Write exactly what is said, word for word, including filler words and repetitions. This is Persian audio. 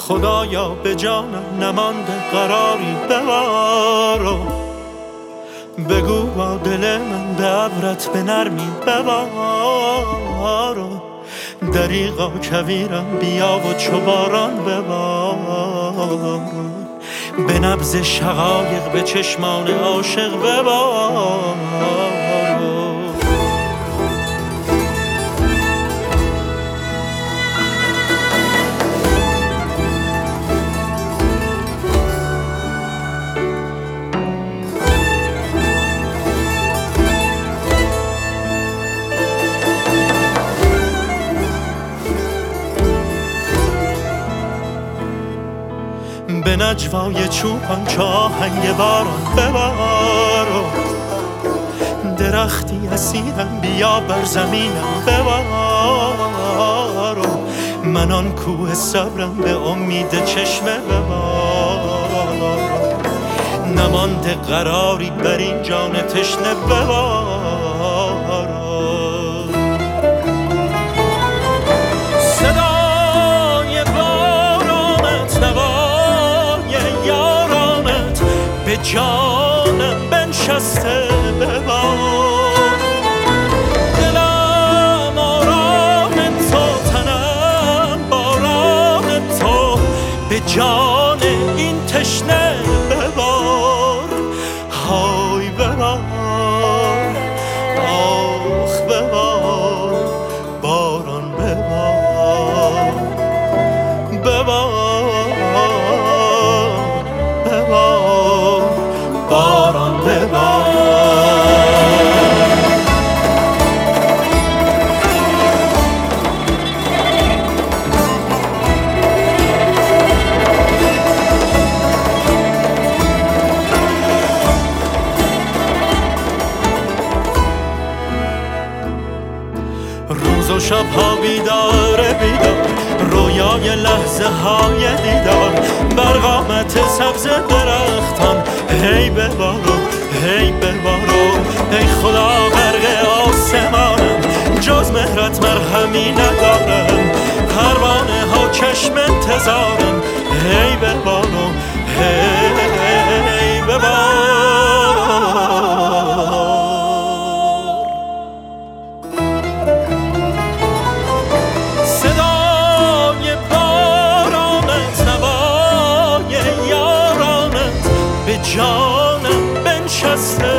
خدایا به جانم نمانده قراری ببارو، بگو با دل من به عبرت به نرمی ببارو. دریغا کویرم بیا و چو باران ببارو، به نبض شقایق به چشمان عاشق ببارو. به نجوای چوپان چو آهنگ باران ببارو، درختی اسیرم بیا بر زمینم ببارو. من آن کوه صبرم به امید چشمه ببارو، نمانده قراری بر این جان تشنه ببارو. به جانم بنشسته ببار، دلم آرام تو، تنم باران تو. به جان این تشنه ببار، های ببار، آخ ببار، باران ببار، ببار، ببار، باران ببار. روز و شبها بیدار بیدار، رویای لحظه های دیدار. بر قامت سبز درختان هی ببارو، هی ببارو. ای خدا غرق آسمانم، جز مهرت مرهمی ندارم. پروانه ها چشم انتظارم، هی ببارو، هی ببارو. صدای بارانت، نوای یارانت، به جانم بنشسته